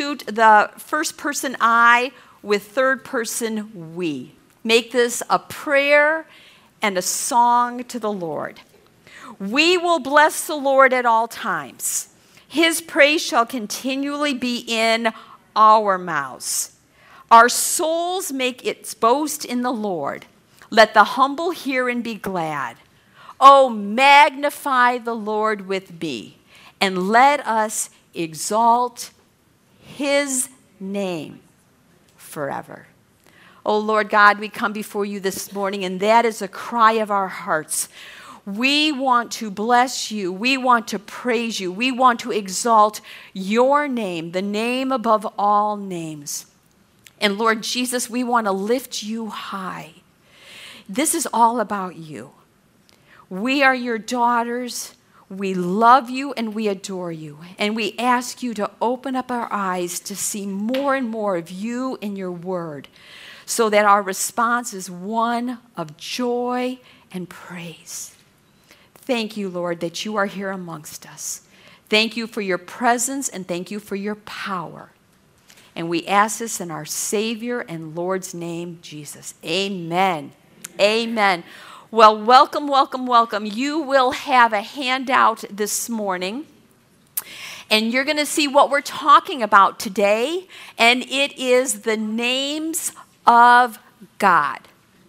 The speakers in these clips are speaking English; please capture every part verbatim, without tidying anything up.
substitute the first person I with third person we. Make this a prayer and a song to the Lord. We will bless the Lord at all times. His praise shall continually be in our mouths. Our souls make its boast in the Lord. Let the humble hear and be glad. Oh, magnify the Lord with me, and let us exalt his name forever. Oh, Lord God, we come before you this morning, and that is a cry of our hearts. We want to bless you. We want to praise you. We want to exalt your name, the name above all names. And Lord Jesus, we want to lift you high. This is all about you. We are your daughters. We love you and we adore you. And we ask you to open up our eyes to see more and more of you in your word, so that our response is one of joy and praise. Thank you, Lord, that you are here amongst us. Thank you for your presence and thank you for your power. And we ask this in our Savior and Lord's name, Jesus. Amen. Amen. Well, welcome, welcome, welcome. You will have a handout this morning, and you're going to see what we're talking about today, and it is the names of God.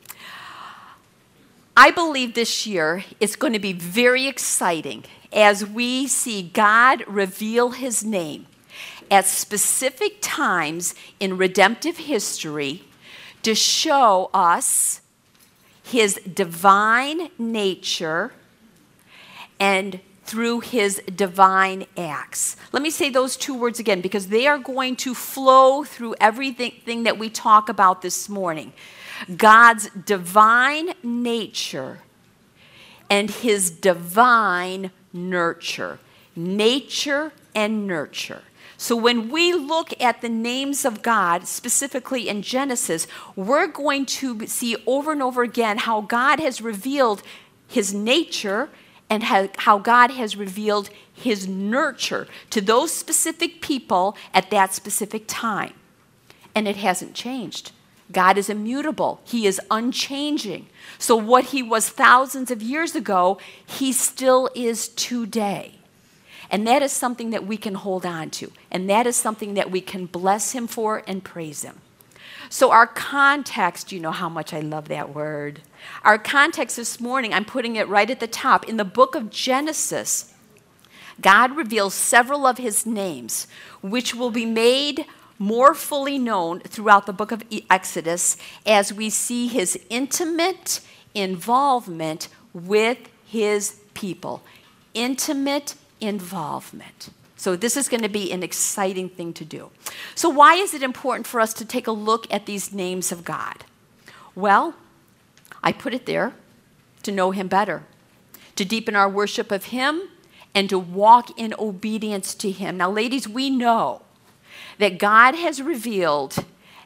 I believe this year is going to be very exciting as we see God reveal his name at specific times in redemptive history to show us his divine nature and through his divine acts. Let me say those two words again, because they are going to flow through everything that we talk about this morning. God's divine nature and his divine nurture. Nature and nurture. So when we look at the names of God, specifically in Genesis, we're going to see over and over again how God has revealed his nature and how God has revealed his nurture to those specific people at that specific time. And it hasn't changed. God is immutable. He is unchanging. So what he was thousands of years ago, he still is today. And that is something that we can hold on to. And that is something that we can bless him for and praise him. So our context, you know how much I love that word. Our context this morning, I'm putting it right at the top. In the book of Genesis, God reveals several of his names, which will be made more fully known throughout the book of Exodus as we see his intimate involvement with his people. Intimate involvement. So this is going to be an exciting thing to do. So why is it important for us to take a look at these names of God? Well, I put it there to know him better, to deepen our worship of him, and to walk in obedience to him. Now, ladies, we know that God has revealed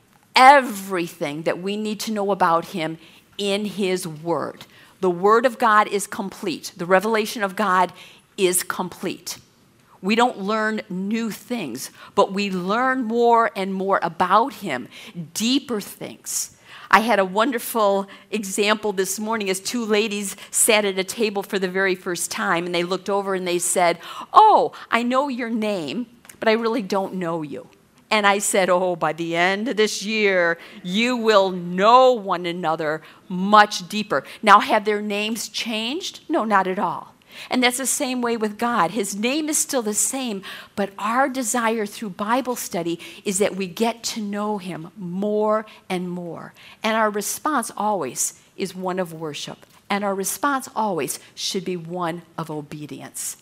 everything that we need to know about him in his word. The word of God is complete. The revelation of God is complete. We don't learn new things, but we learn more and more about him, deeper things. I had a wonderful example this morning as two ladies sat at a table for the very first time, and they looked over and they said, "Oh, I know your name, but I really don't know you." And I said, "Oh, by the end of this year, you will know one another much deeper." Now, have their names changed? No, not at all. And that's the same way with God. His name is still the same, but our desire through Bible study is that we get to know him more and more. And our response always is one of worship. And our response always should be one of obedience.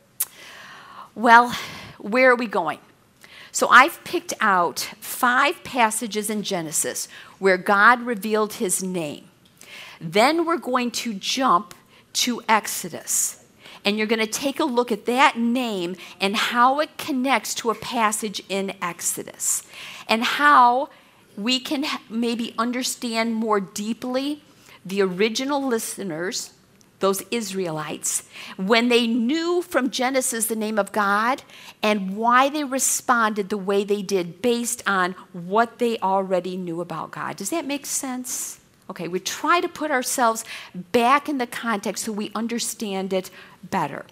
Well, where are we going? So I've picked out five passages in Genesis where God revealed his name. Then we're going to jump to Exodus. And you're going to take a look at that name and how it connects to a passage in Exodus. And how we can maybe understand more deeply the original listeners those Israelites, when they knew from Genesis the name of God and why they responded the way they did based on what they already knew about God. Does that make sense? Okay, we try to put ourselves back in the context so we understand it better.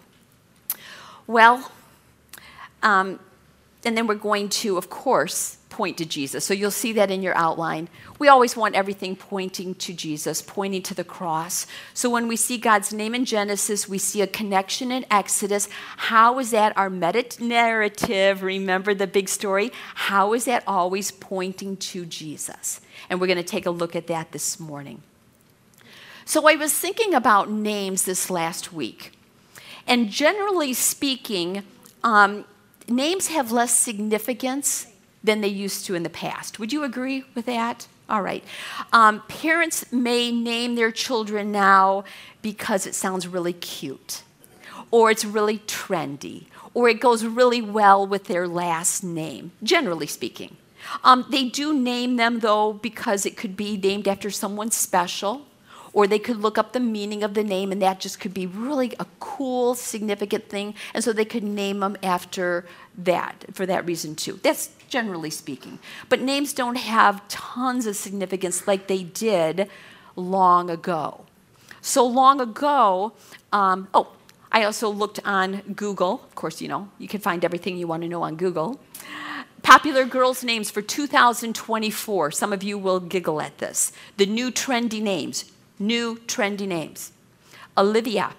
Well, um, and then we're going to, of course, point to Jesus. So you'll see that in your outline. We always want everything pointing to Jesus, pointing to the cross. So when we see God's name in Genesis, we see a connection in Exodus. How is that our meta narrative? Remember the big story? How is that always pointing to Jesus? And we're going to take a look at that this morning. So I was thinking about names this last week. And generally speaking, um, names have less significance than they used to in the past. Would you agree with that? All right. Um, parents may name their children now because it sounds really cute, or it's really trendy, or it goes really well with their last name, generally speaking. Um, they do name them, though, because it could be named after someone special, or they could look up the meaning of the name, and that just could be really a cool, significant thing, and so they could name them after that, for that reason, too. That's generally speaking. But names don't have tons of significance like they did long ago. So long ago, um, oh, I also looked on Google. Of course, you know, you can find everything you want to know on Google. Popular girls' names for two thousand twenty-four. Some of you will giggle at this. The new trendy names. New trendy names. Olivia.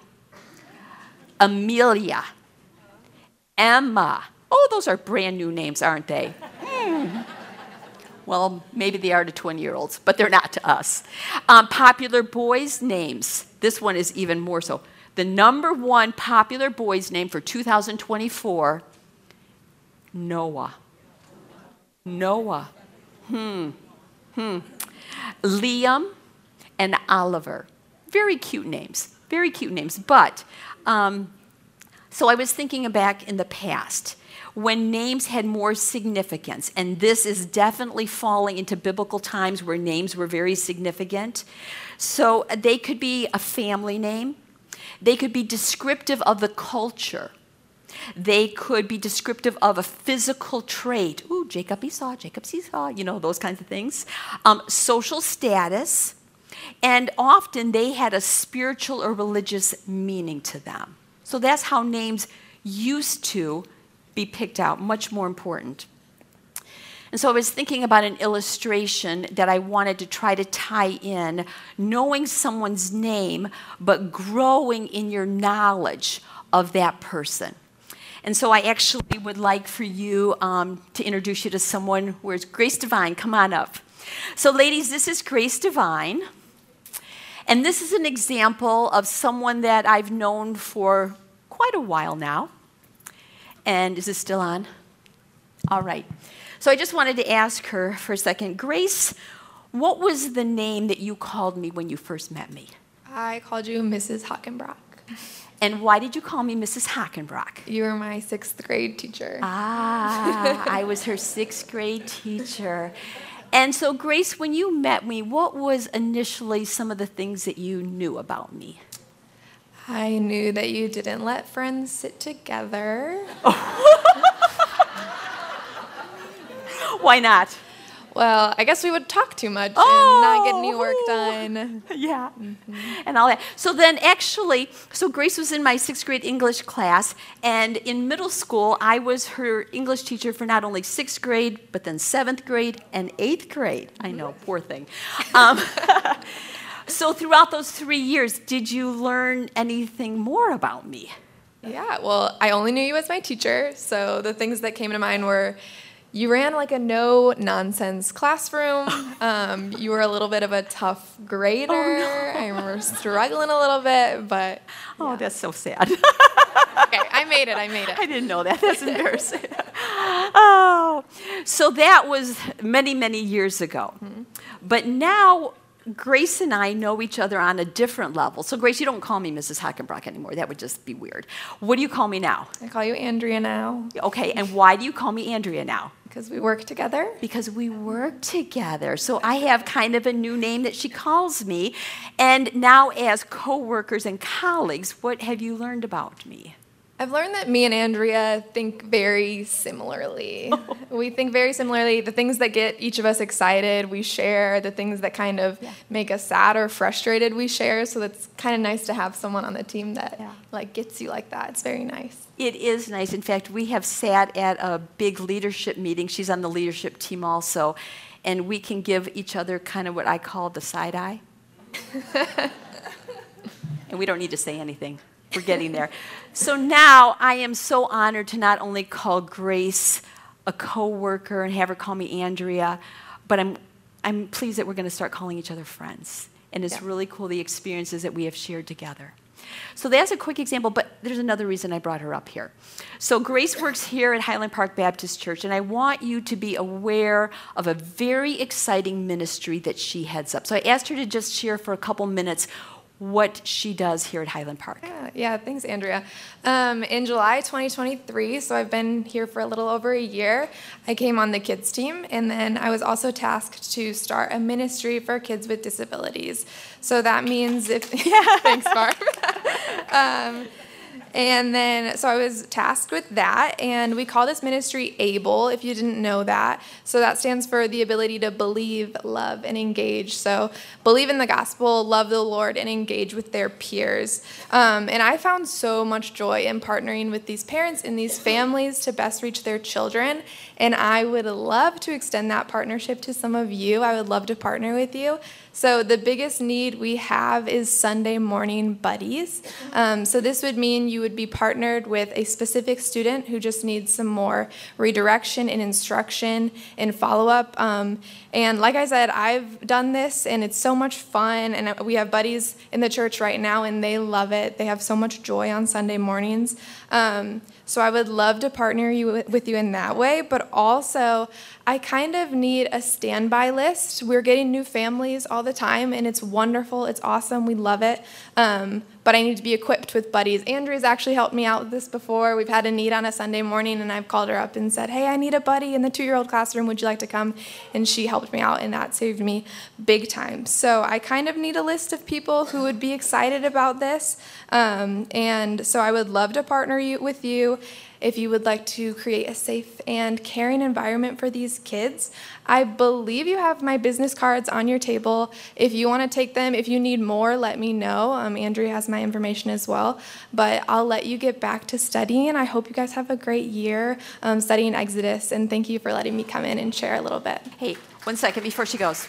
Amelia. Emma. Oh, those are brand new names, aren't they? Hmm. Well, maybe they are to twenty-year-olds, but they're not to us. Um, popular boys' names. This one is even more so. The number one popular boys' name for two thousand twenty-four, Noah. Noah. Hmm. Hmm. Liam and Oliver. Very cute names. Very cute names. But, um, so I was thinking back in the past when names had more significance, and this is definitely falling into biblical times where names were very significant. So they could be a family name. They could be descriptive of the culture. They could be descriptive of a physical trait. Ooh, Jacob Esau, Jacob Esau, you know, those kinds of things. Um, social status. And often they had a spiritual or religious meaning to them. So that's how names used to be picked out, much more important. And so I was thinking about an illustration that I wanted to try to tie in, knowing someone's name, but growing in your knowledge of that person. And so I actually would like for you um, to introduce you to someone. Where's Grace Devine? Come on up. So ladies, this is Grace Devine. And this is an example of someone that I've known for quite a while now. And is this still on? All right. So I just wanted to ask her for a second. Grace, what was the name that you called me when you first met me? I called you Missus Hockenbrock. And why did you call me Missus Hockenbrock? You were my sixth grade teacher. Ah, I was her sixth grade teacher. And so, Grace, when you met me, what was initially some of the things that you knew about me? I knew that you didn't let friends sit together. Why not? Well, I guess we would talk too much oh, and not get any work done. Yeah, mm-hmm. and all that. So then actually, so Grace was in my sixth grade English class, and in middle school, I was her English teacher for not only sixth grade, but then seventh grade and eighth grade. I know, poor thing. Um, so throughout those three years, did you learn anything more about me? Yeah, well, I only knew you as my teacher, so the things that came to mind were you ran like a no-nonsense classroom. Um, you were a little bit of a tough grader. Oh, no. I remember struggling a little bit, but... Yeah. Oh, that's so sad. Okay, I made it, I made it. I didn't know that. That's embarrassing. Oh, so that was many, many years ago. Mm-hmm. But now Grace and I know each other on a different level. So, Grace, you don't call me Missus Hockenbrock anymore. That would just be weird. What do you call me now? I call you Andrea now. Okay, and why do you call me Andrea now? Because we work together. Because we work together. So I have kind of a new name that she calls me. And now as co-workers and colleagues, what have you learned about me? I've learned that me and Andrea think very similarly. We think very similarly. The things that get each of us excited, we share. The things that kind of yeah. make us sad or frustrated, we share. So it's kind of nice to have someone on the team that yeah. like gets you like that. It's very nice. It is nice. In fact, we have sat at a big leadership meeting. She's on the leadership team also. And we can give each other kind of what I call the side eye. And we don't need to say anything. We're getting there. So now I am so honored to not only call Grace a co-worker and have her call me Andrea, but I'm, I'm pleased that we're going to start calling each other friends. And it's yeah. really cool, the experiences that we have shared together. So that's a quick example, but there's another reason I brought her up here. So Grace works here at Highland Park Baptist Church, and I want you to be aware of a very exciting ministry that she heads up. So I asked her to just share for a couple minutes what she does here at Highland Park. Yeah, yeah thanks, Andrea. Um, in July twenty twenty-three, so I've been here for a little over a year, I came on the kids team, and then I was also tasked to start a ministry for kids with disabilities. So that means if, yeah, thanks, Barb. um, And then, so I was tasked with that, and we call this ministry ABLE, if you didn't know that. So that stands for the ability to believe, love, and engage. So believe in the gospel, love the Lord, and engage with their peers. Um, and I found so much joy in partnering with these parents and these families to best reach their children. And I would love to extend that partnership to some of you. I would love to partner with you. So the biggest need we have is Sunday morning buddies. Um, so this would mean you would be partnered with a specific student who just needs some more redirection and instruction and follow-up. Um, and like I said, I've done this, and it's so much fun. And we have buddies in the church right now, and they love it. They have so much joy on Sunday mornings. Um, so I would love to partner you with you in that way, but also I kind of need a standby list. We're getting new families all the time, and it's wonderful. It's awesome. We love it. Um, but I need to be equipped with buddies. Andrea's actually helped me out with this before. We've had a need on a Sunday morning, and I've called her up and said, hey, I need a buddy in the two-year-old classroom. Would you like to come? And she helped me out, and that saved me big time. So I kind of need a list of people who would be excited about this. Um, and so I would love to partner you, with you if you would like to create a safe and caring environment for these kids. I believe you have my business cards on your table. If you want to take them, if you need more, let me know. Um, Andrea has my information as well. But I'll let you get back to studying. I hope you guys have a great year um, studying Exodus, and thank you for letting me come in and share a little bit. Hey, one second before she goes.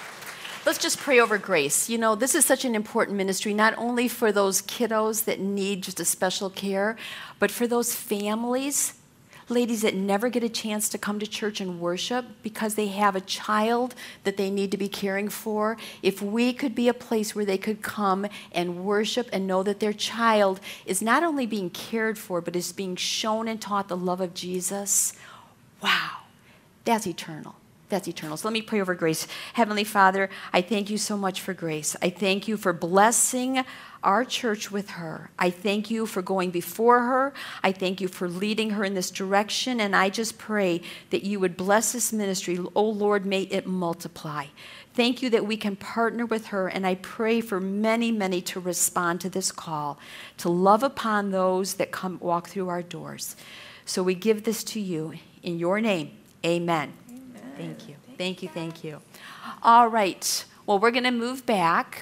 Let's just pray over Grace. You know, this is such an important ministry, not only for those kiddos that need just a special care, but for those families, ladies that never get a chance to come to church and worship because they have a child that they need to be caring for. If we could be a place where they could come and worship and know that their child is not only being cared for, but is being shown and taught the love of Jesus, wow, that's eternal. That's eternal. So let me pray over Grace. Heavenly Father, I thank you so much for Grace. I thank you for blessing our church with her. I thank you for going before her. I thank you for leading her in this direction. And I just pray that you would bless this ministry. Oh, Lord, may it multiply. Thank you that we can partner with her. And I pray for many, many to respond to this call, to love upon those that come walk through our doors. So we give this to you in your name. Amen. Thank you. Thank you. Thank you. All right. Well, we're going to move back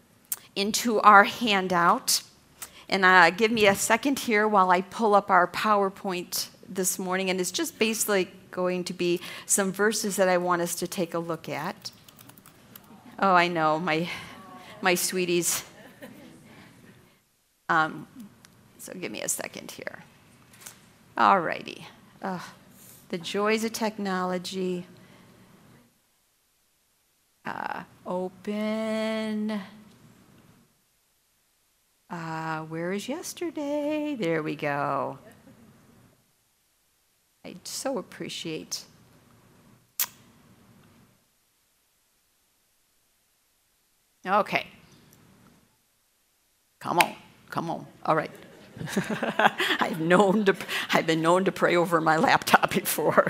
into our handout. And uh, give me a second here while I pull up our PowerPoint this morning. And it's just basically going to be some verses that I want us to take a look at. Oh, I know. My, my sweeties. Um, so give me a second here. All righty. Uh, the joys of technology. Uh, open. Uh, where is yesterday? There we go. I so appreciate. Okay. Come on, come on. All right. I've known to, I've been known to pray over my laptop before.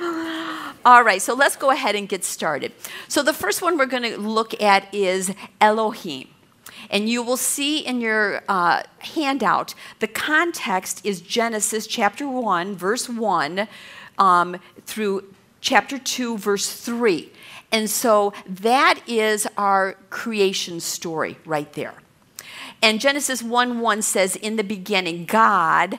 All right, so let's go ahead and get started. So the first one we're going to look at is Elohim. And you will see in your uh, handout, the context is Genesis chapter one, verse one, um, through chapter two, verse three. And so that is our creation story right there. And Genesis one one says, in the beginning, God,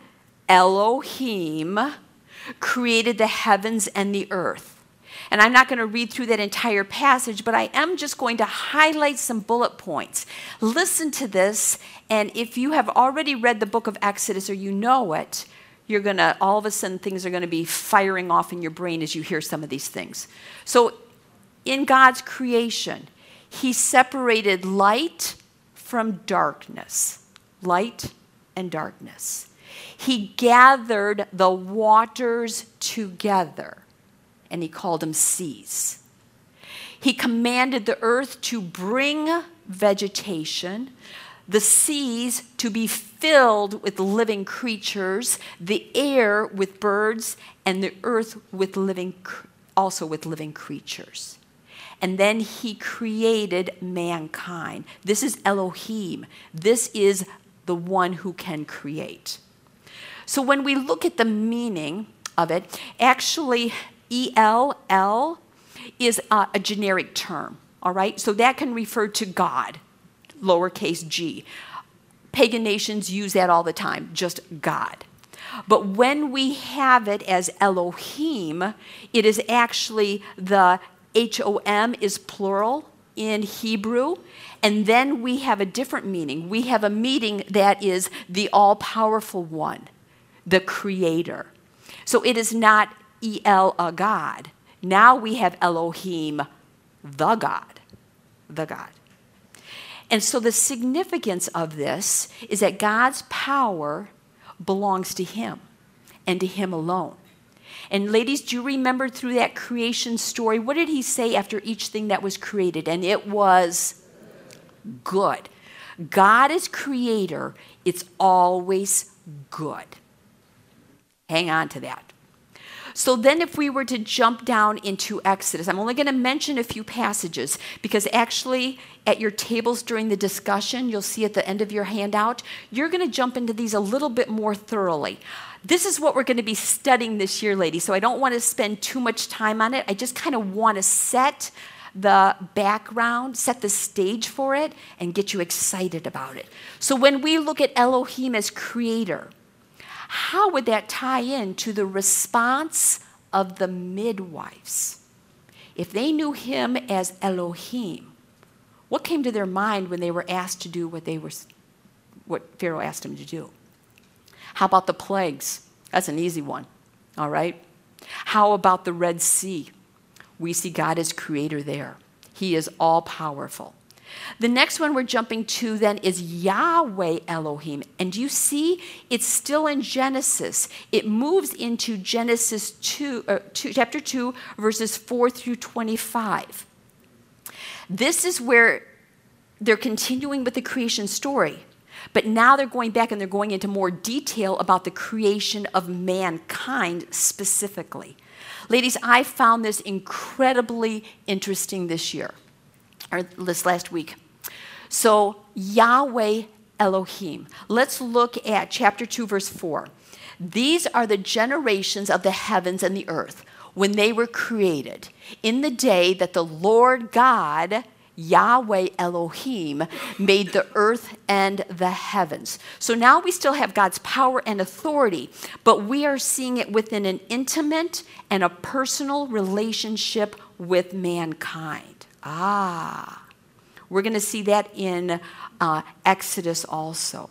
Elohim, created the heavens and the earth. And I'm not going to read through that entire passage, but I am just going to highlight some bullet points. Listen to this, and if you have already read the book of Exodus or you know it, you're going to, all of a sudden, things are going to be firing off in your brain as you hear some of these things. So in God's creation, he separated light from darkness. Light and darkness. He gathered the waters together, and he called them seas. He commanded the earth to bring vegetation, the seas to be filled with living creatures, the air with birds, and the earth with living, also with living creatures. And then he created mankind. This is Elohim. This is the one who can create. So when we look at the meaning of it, actually, E L L is a, a generic term, all right? So that can refer to God, lowercase g. Pagan nations use that all the time, just God. But when we have it as Elohim, it is actually the H O M is plural in Hebrew, and then we have a different meaning. We have a meaning that is the all-powerful one, the creator. So it is not E L, a God. Now we have Elohim, the God, the God. And so the significance of this is that God's power belongs to him and to him alone. And ladies, do you remember through that creation story, what did he say after each thing that was created? And it was good. God is creator. It's always good. Hang on to that. So then if we were to jump down into Exodus, I'm only going to mention a few passages because actually at your tables during the discussion, you'll see at the end of your handout, you're going to jump into these a little bit more thoroughly. This is what we're going to be studying this year, ladies, so I don't want to spend too much time on it. I just kind of want to set the background, set the stage for it, and get you excited about it. So when we look at Elohim as creator, how would that tie in to the response of the midwives? If they knew him as Elohim, what came to their mind when they were asked to do what they were, what Pharaoh asked them to do? How about the plagues? That's an easy one, all right? How about the Red Sea? We see God as creator there. He is all-powerful. The next one we're jumping to then is Yahweh Elohim. And you see, it's still in Genesis. It moves into Genesis two, uh, two, chapter two, verses four through twenty-five. This is where they're continuing with the creation story. But now they're going back and they're going into more detail about the creation of mankind specifically. Ladies, I found this incredibly interesting this year. Or this last week. So Yahweh Elohim. Let's look at chapter two, verse four. These are the generations of the heavens and the earth when they were created, in the day that the Lord God, Yahweh Elohim, made the earth and the heavens. So now we still have God's power and authority, but we are seeing it within an intimate and a personal relationship with mankind. Ah, we're going to see that in uh, Exodus also.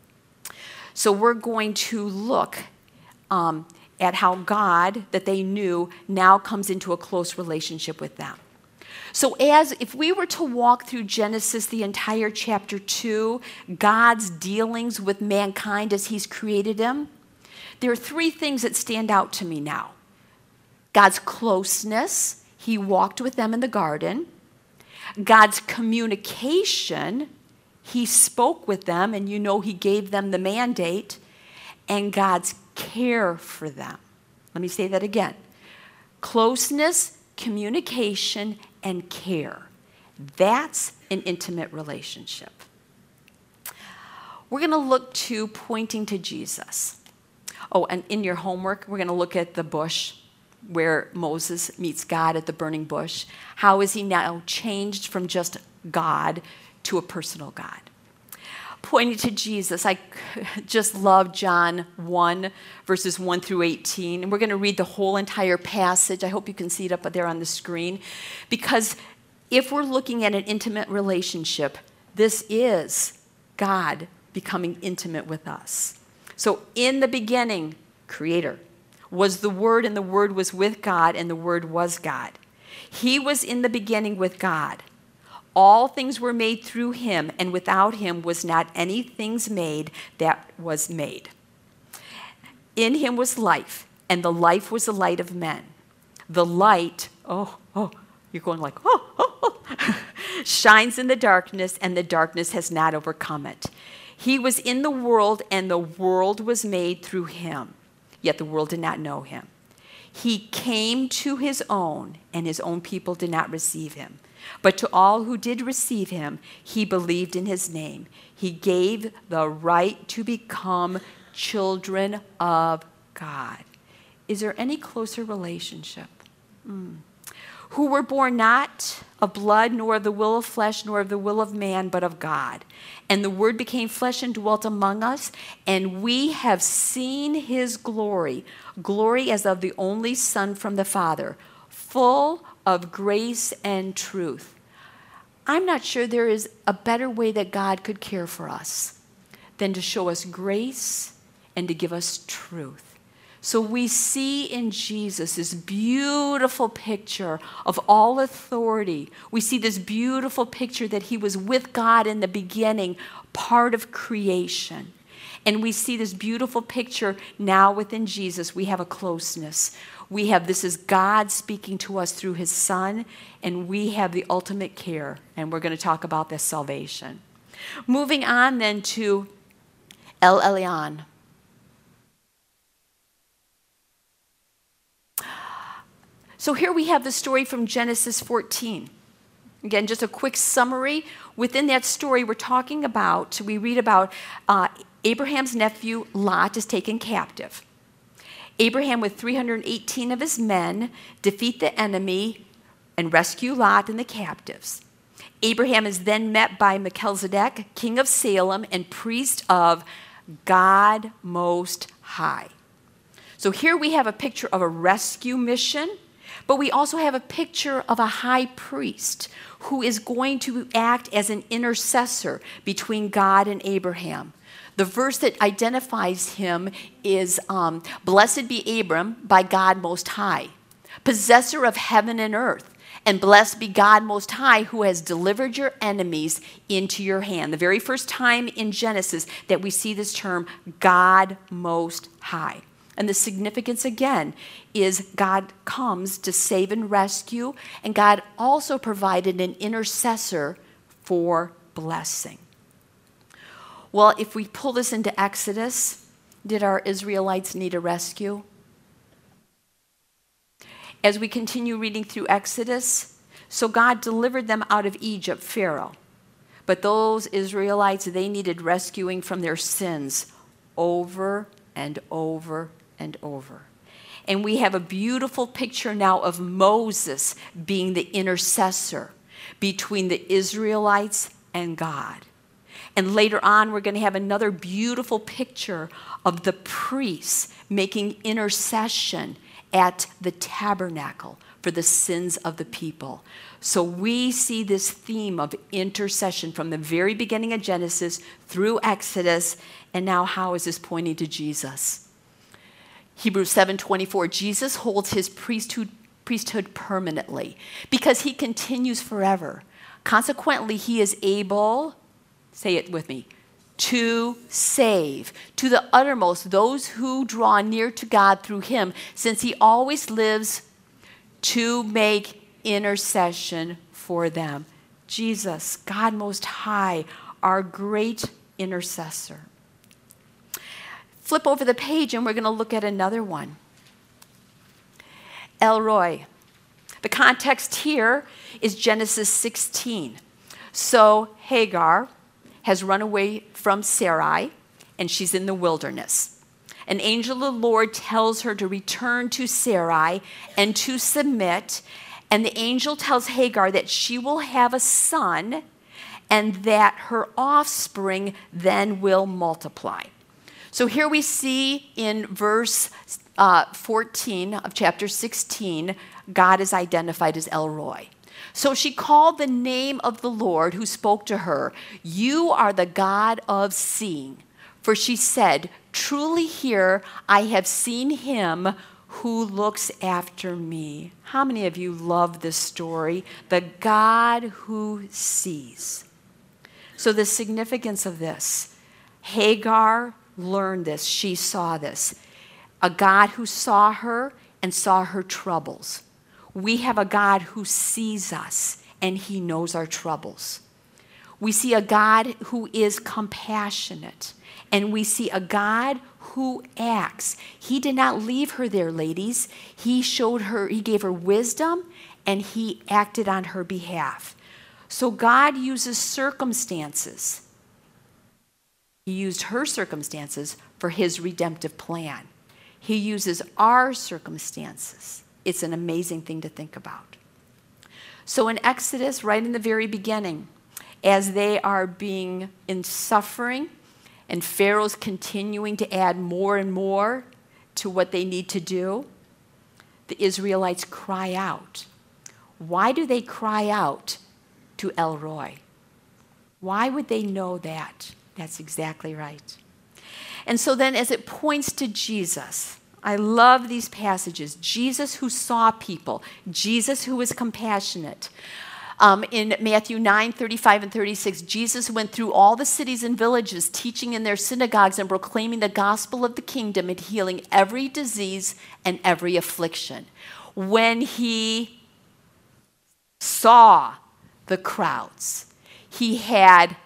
So we're going to look um, at how God, that they knew, now comes into a close relationship with them. So as if we were to walk through Genesis, the entire chapter two, God's dealings with mankind as he's created him, there are three things that stand out to me now. God's closeness, he walked with them in the garden. God's communication, he spoke with them, and you know he gave them the mandate, and God's care for them. Let me say that again. Closeness, communication, and care. That's an intimate relationship. We're going to look to pointing to Jesus. Oh, and in your homework, we're going to look at the bush where Moses meets God at the burning bush. How is he now changed from just God to a personal God? Pointing to Jesus, I just love John one, verses one through eighteen. And we're going to read the whole entire passage. I hope you can see it up there on the screen. Because if we're looking at an intimate relationship, this is God becoming intimate with us. So in the beginning, Creator, was the Word, and the Word was with God, and the Word was God. He was in the beginning with God. All things were made through him, and without him was not any things made that was made. In him was life, and the life was the light of men. The light, oh, oh, you're going like, oh, oh, oh, shines in the darkness, and the darkness has not overcome it. He was in the world, and the world was made through him, yet the world did not know him. He came to his own, and his own people did not receive him. But to all who did receive him, he believed in his name. He gave the right to become children of God. Is there any closer relationship? Mm. Who were born not of blood, nor of the will of flesh, nor of the will of man, but of God. And the Word became flesh and dwelt among us, and we have seen his glory, glory as of the only Son from the Father, full of grace and truth. I'm not sure there is a better way that God could care for us than to show us grace and to give us truth. So we see in Jesus this beautiful picture of all authority. We see this beautiful picture that he was with God in the beginning, part of creation. And we see this beautiful picture now within Jesus. We have a closeness. We have, this is God speaking to us through his Son, and we have the ultimate care, and we're going to talk about this salvation. Moving on then to El Elyon. So here we have the story from Genesis fourteen. Again, just a quick summary. Within that story, we're talking about, we read about uh, Abraham's nephew Lot is taken captive. Abraham, with three hundred eighteen of his men, defeat the enemy and rescue Lot and the captives. Abraham is then met by Melchizedek, king of Salem and priest of God Most High. So here we have a picture of a rescue mission, but we also have a picture of a high priest who is going to act as an intercessor between God and Abraham. The verse that identifies him is, um, blessed be Abram by God Most High, possessor of heaven and earth, and blessed be God Most High, who has delivered your enemies into your hand. The very first time in Genesis that we see this term, God Most High. And the significance, again, is God comes to save and rescue, and God also provided an intercessor for blessing. Well, if we pull this into Exodus, did our Israelites need a rescue? As we continue reading through Exodus, so God delivered them out of Egypt, Pharaoh. But those Israelites, they needed rescuing from their sins over and over and over. And we have a beautiful picture now of Moses being the intercessor between the Israelites and God. And later on, we're going to have another beautiful picture of the priests making intercession at the tabernacle for the sins of the people. So we see this theme of intercession from the very beginning of Genesis through Exodus, and now how is this pointing to Jesus? Hebrews seven twenty-four, Jesus holds his priesthood, priesthood permanently because he continues forever. Consequently, he is able, say it with me, to save to the uttermost those who draw near to God through him, since he always lives to make intercession for them. Jesus, God Most High, our great intercessor. Flip over the page and we're going to look at another one. El Roi. The context here is Genesis sixteen. So Hagar has run away from Sarai and she's in the wilderness. An angel of the Lord tells her to return to Sarai and to submit. And the angel tells Hagar that she will have a son and that her offspring then will multiply. So here we see in verse uh, fourteen of chapter sixteen, God is identified as El Roi. So she called the name of the Lord who spoke to her, "You are the God of seeing." For she said, "Truly here I have seen him who looks after me." How many of you love this story? The God who sees. So the significance of this, Hagar learned this. She saw this. A God who saw her and saw her troubles. We have a God who sees us and he knows our troubles. We see a God who is compassionate, and we see a God who acts. He did not leave her there, ladies. He showed her, he gave her wisdom, and he acted on her behalf. So God uses circumstances. He used her circumstances for his redemptive plan. He uses our circumstances. It's an amazing thing to think about. So in Exodus, right in the very beginning, as they are being in suffering, and Pharaoh's continuing to add more and more to what they need to do, the Israelites cry out. Why do they cry out to El Roi? Why would they know that? That's exactly right. And so then as it points to Jesus, I love these passages. Jesus who saw people. Jesus who was compassionate. Um, in Matthew nine, thirty-five and thirty-six, Jesus went through all the cities and villages, teaching in their synagogues and proclaiming the gospel of the kingdom and healing every disease and every affliction. When he saw the crowds, he had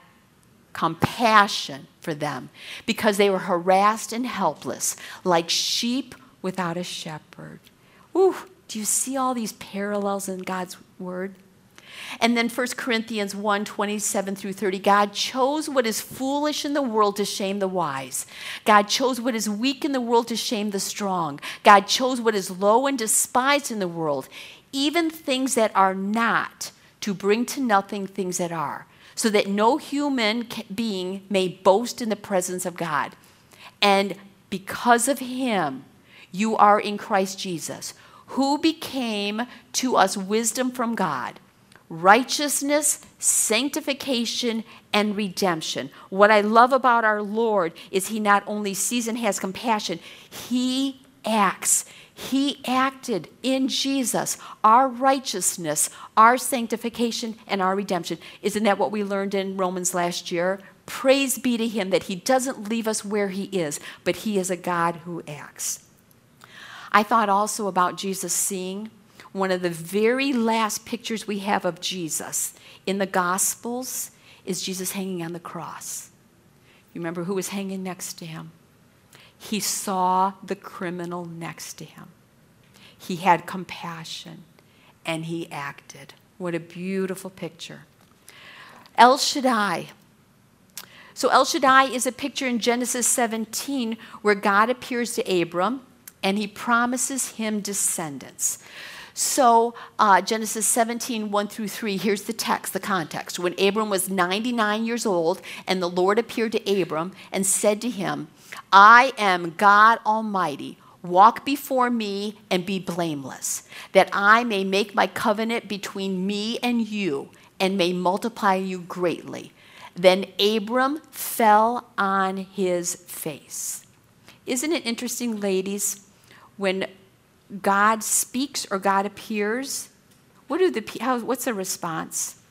compassion for them because they were harassed and helpless, like sheep without a shepherd. Ooh, do you see all these parallels in God's word? And then First Corinthians one, twenty-seven through thirty, God chose what is foolish in the world to shame the wise. God chose what is weak in the world to shame the strong. God chose what is low and despised in the world, even things that are not, to bring to nothing things that are, so that no human being may boast in the presence of God. And because of him, you are in Christ Jesus, who became to us wisdom from God, righteousness, sanctification, and redemption. What I love about our Lord is he not only sees and has compassion, he acts. He acted in Jesus, our righteousness, our sanctification, and our redemption. Isn't that what we learned in Romans last year? Praise be to him that he doesn't leave us where he is, but he is a God who acts. I thought also about Jesus seeing. One of the very last pictures we have of Jesus in the Gospels is Jesus hanging on the cross. You remember who was hanging next to him? He saw the criminal next to him. He had compassion, and he acted. What a beautiful picture. El Shaddai. So El Shaddai is a picture in Genesis seventeen where God appears to Abram, and he promises him descendants. So uh, Genesis seventeen, one through three, here's the text, the context. When Abram was ninety-nine years old, and the Lord appeared to Abram and said to him, "I am God Almighty. Walk before me and be blameless, that I may make my covenant between me and you and may multiply you greatly." Then Abram fell on his face. Isn't it interesting, ladies, when God speaks or God appears, what do the how, what's the response?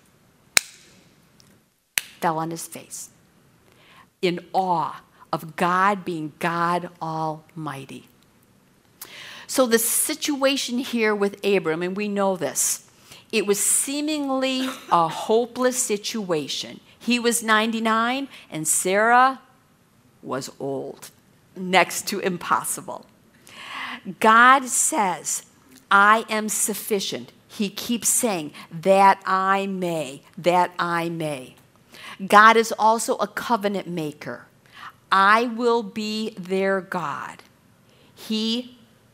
Fell on his face, in awe of God being God Almighty. So the situation here with Abram, and we know this, It was seemingly a hopeless situation. He was ninety-nine and Sarah was old, next to impossible. God says, I am sufficient. He keeps saying, that I may, that I may. God is also a covenant maker. I will be their God. He,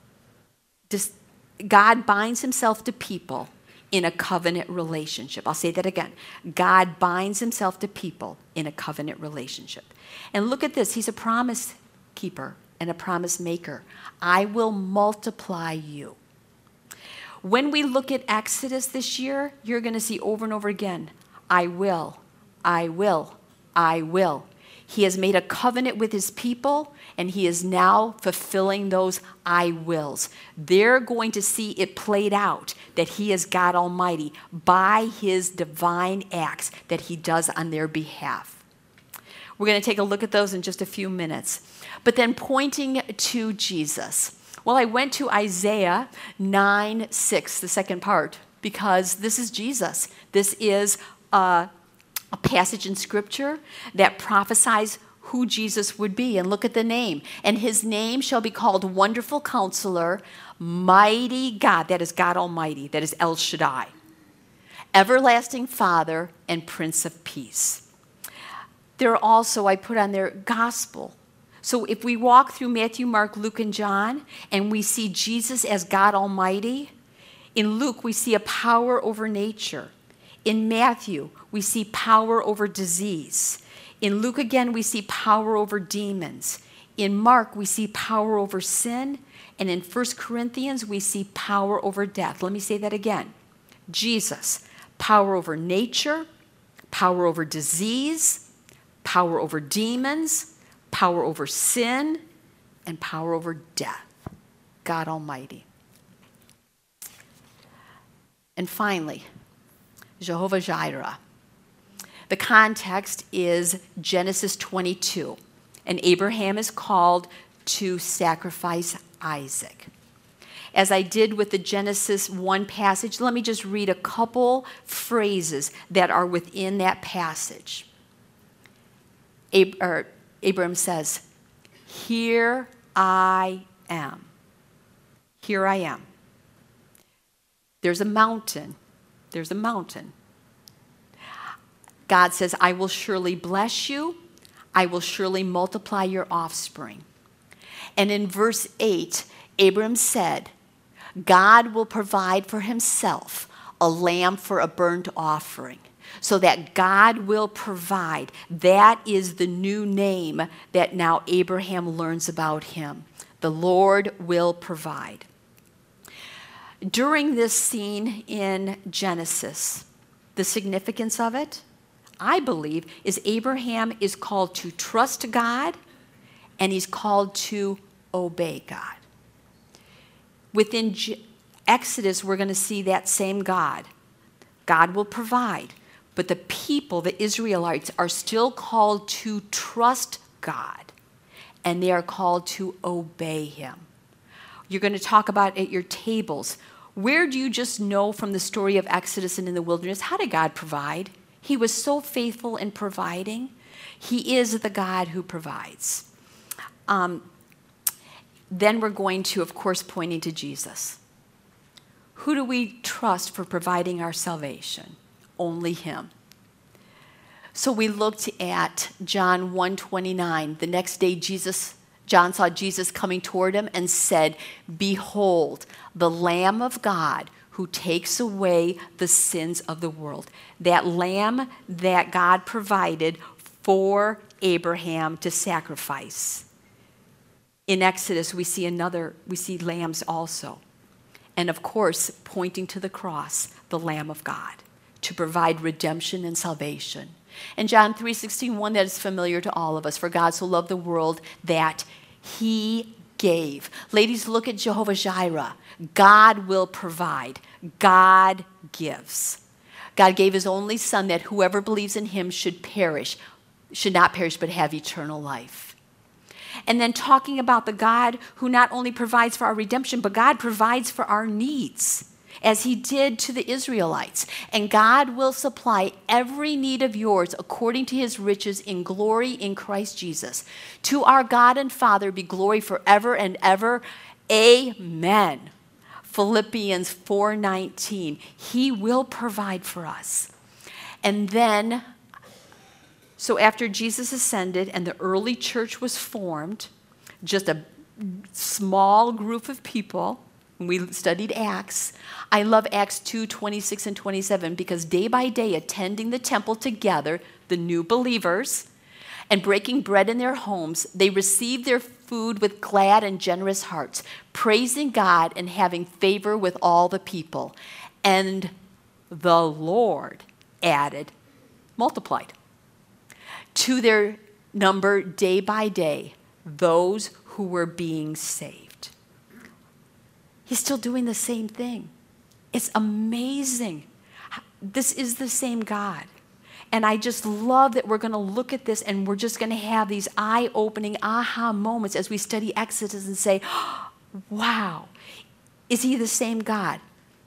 God binds himself to people in a covenant relationship. I'll say that again. God binds himself to people in a covenant relationship. And look at this. He's a promise keeper and a promise maker. I will multiply you. When we look at Exodus this year, you're going to see over and over again, I will, I will, I will. He has made a covenant with his people, and he is now fulfilling those I wills. They're going to see it played out that he is God Almighty by his divine acts that he does on their behalf. We're going to take a look at those in just a few minutes. But then pointing to Jesus. Well, I went to Isaiah nine six, the second part, because this is Jesus. This is a, a passage in Scripture that prophesies who Jesus would be. And look at the name. And his name shall be called Wonderful Counselor, Mighty God. That is God Almighty. That is El Shaddai. Everlasting Father and Prince of Peace. There are also, I put on there, gospel. So if we walk through Matthew, Mark, Luke, and John, and we see Jesus as God Almighty, in Luke we see a power over nature. In Matthew, we see power over disease. In Luke again, we see power over demons. In Mark, we see power over sin. And in First Corinthians, we see power over death. Let me say that again. Jesus, power over nature, power over disease, power over demons, power over sin, and power over death. God Almighty. And finally, Jehovah Jireh. The context is Genesis twenty-two, and Abraham is called to sacrifice Isaac. As I did with the Genesis one passage, let me just read a couple phrases that are within that passage. Ab- or Abraham says, here I am. Here I am. There's a mountain. There's a mountain. God says, I will surely bless you. I will surely multiply your offspring. And in verse eight, Abraham said, God will provide for himself a lamb for a burnt offering. So that God will provide. That is the new name that now Abraham learns about him. The Lord will provide. During this scene in Genesis, the significance of it, I believe, is Abraham is called to trust God and he's called to obey God. Within Exodus, we're going to see that same God. God will provide. But the people, the Israelites, are still called to trust God, and they are called to obey him. You're going to talk about at your tables. Where do you just know from the story of Exodus and in the wilderness, how did God provide? He was so faithful in providing. He is the God who provides. Um, then we're going to, of course, pointing to Jesus. Who do we trust for providing our salvation? Only him. So we looked at John one twenty-nine. The next day, Jesus, John saw Jesus coming toward him and said, behold, the Lamb of God who takes away the sins of the world. That lamb that God provided for Abraham to sacrifice. In Exodus, we see another, we see lambs also. And of course, pointing to the cross, the Lamb of God, to provide redemption and salvation. And John three sixteen, one that is familiar to all of us. For God so loved the world that he gave. Ladies, look at Jehovah Jireh. God will provide. God gives. God gave his only son that whoever believes in him should perish, should not perish, but have eternal life. And then talking about the God who not only provides for our redemption, but God provides for our needs. as he did to the Israelites. And God will supply every need of yours according to his riches in glory in Christ Jesus. To our God and Father be glory forever and ever. Amen. Philippians four nineteen. He will provide for us. And then, so after Jesus ascended and the early church was formed, just a small group of people, we studied Acts. I love Acts two twenty-six and twenty-seven because day by day, attending the temple together, the new believers, and breaking bread in their homes, they received their food with glad and generous hearts, praising God and having favor with all the people. And the Lord added, multiplied, to their number day by day, those who were being saved. He's still doing the same thing. It's amazing. This is the same God. And I just love that we're going to look at this and we're just going to have these eye-opening aha moments as we study Exodus and say, oh, wow, is he the same God?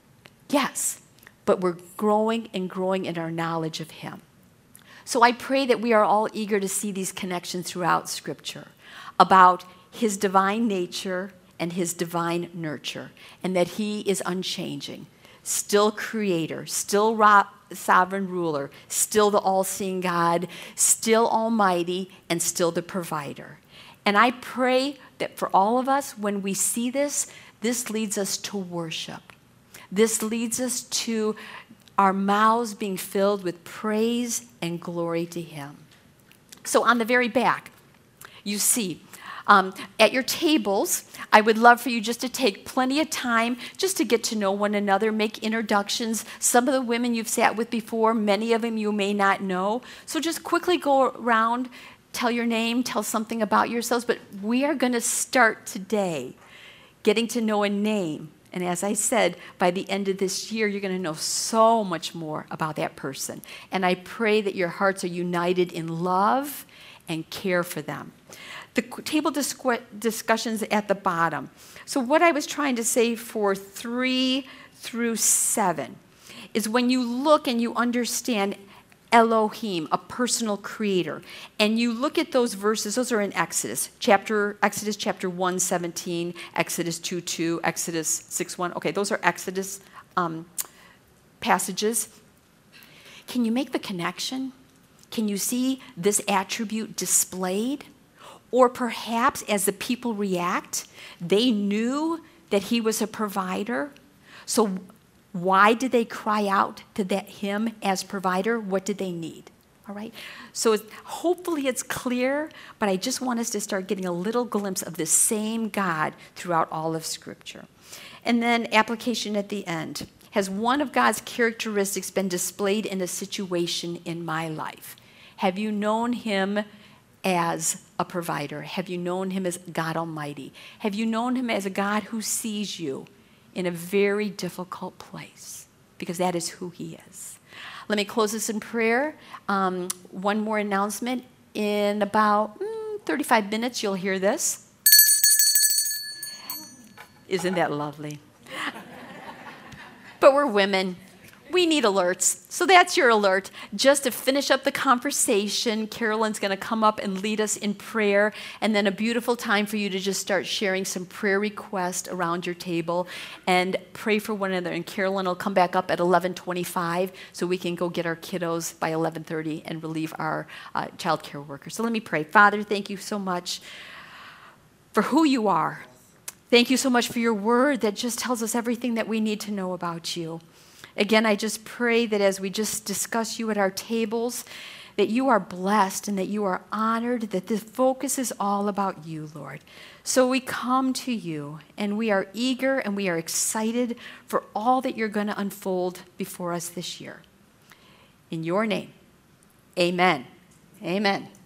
Yes, but we're growing and growing in our knowledge of him. So I pray that we are all eager to see these connections throughout Scripture about his divine nature and his divine nurture, and that he is unchanging, still creator, still ro- sovereign ruler, still the all-seeing God, still almighty, and still the provider. And I pray that for all of us, when we see this, this leads us to worship. This leads us to our mouths being filled with praise and glory to him. So on the very back, you see, Um, at your tables, I would love for you just to take plenty of time just to get to know one another, make introductions. Some of the women you've sat with before, many of them you may not know. So just quickly go around, tell your name, tell something about yourselves. But we are going to start today getting to know a name. And as I said, by the end of this year, you're going to know so much more about that person. And I pray that your hearts are united in love and care for them. The table disqu- discussions at the bottom. So what I was trying to say for three through seven is when you look and you understand Elohim, a personal creator, and you look at those verses, those are in Exodus, chapter Exodus chapter one seventeen, Exodus two two, Exodus six one. Okay, those are Exodus um, passages. Can you make the connection? Can you see this attribute displayed? Or perhaps as the people react, they knew that he was a provider. So why did they cry out to that him as provider? What did they need? All right. So it's, hopefully it's clear, but I just want us to start getting a little glimpse of the same God throughout all of Scripture. And then application at the end. Has one of God's characteristics been displayed in a situation in my life? Have you known him as a provider? Have you known him as God Almighty? Have you known him as a God who sees you in a very difficult place? Because that is who he is. Let me close this in prayer. Um, one more announcement. In about mm, thirty-five minutes, you'll hear this. Isn't that lovely? But we're women. We need alerts. So that's your alert. Just to finish up the conversation, Carolyn's going to come up and lead us in prayer, and then a beautiful time for you to just start sharing some prayer requests around your table and pray for one another. And Carolyn will come back up at eleven twenty-five so we can go get our kiddos by eleven thirty and relieve our uh, child care workers. So let me pray. Father, thank you so much for who you are. Thank you so much for your word that just tells us everything that we need to know about you. Again, I just pray that as we just discuss you at our tables, that you are blessed and that you are honored, that the focus is all about you, Lord. So we come to you, and we are eager and we are excited for all that you're going to unfold before us this year. In your name, amen. Amen.